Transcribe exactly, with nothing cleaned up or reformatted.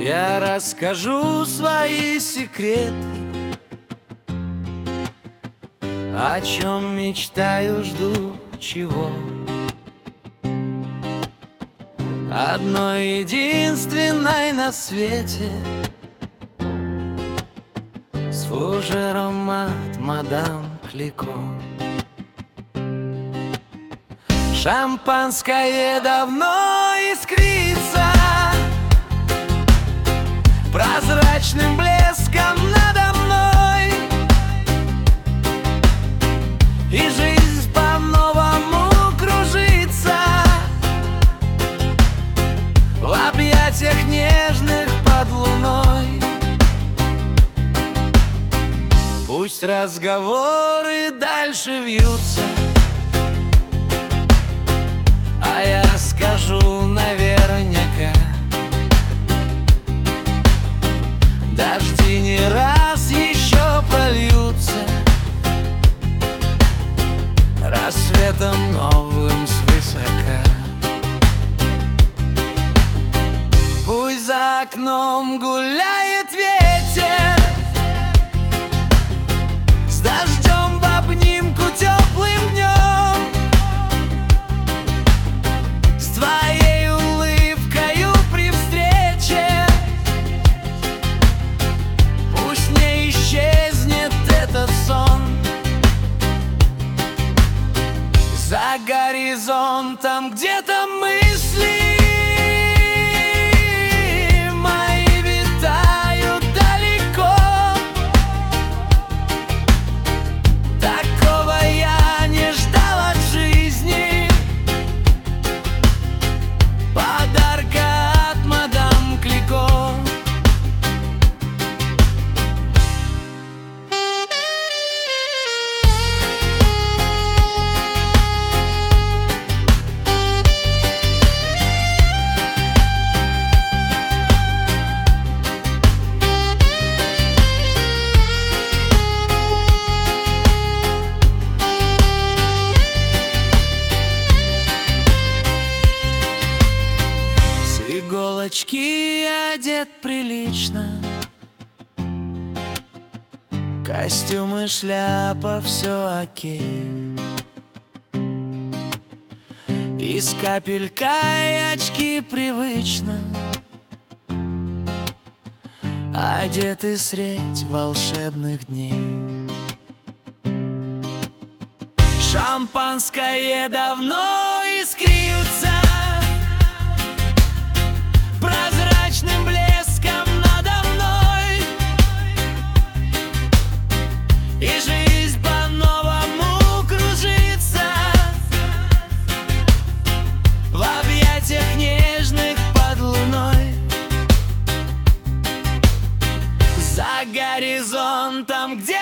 Я расскажу свои секреты, о чем мечтаю, жду, чего. Одной единственной на свете, с фужером от мадам Клико. Шампанское давно искрится прозрачным блеском надо мной, и жизнь по-новому кружится в объятиях нежных под луной. Пусть разговоры дальше вьются, а я скажу наверняка: дожди не раз еще прольются рассветом новым свысока. Пусть за окном гуляет ветер, с дождем в обнимку теплым днем, с твоей улыбкою при встрече. Пусть не исчезнет этот сон, за горизонтом где-то мысли мои витают далеко. Такого я не ждал от жизни, подарка от мадам Клико. Иголочки одет прилично, костюм и шляпа, все окей. И с капелькой очки привычно, одеты средь волшебных дней. Шампанское давно искрится прозрачным блеском надо мной, и жизнь по-новому кружится в объятиях нежных под луной. За горизонтом где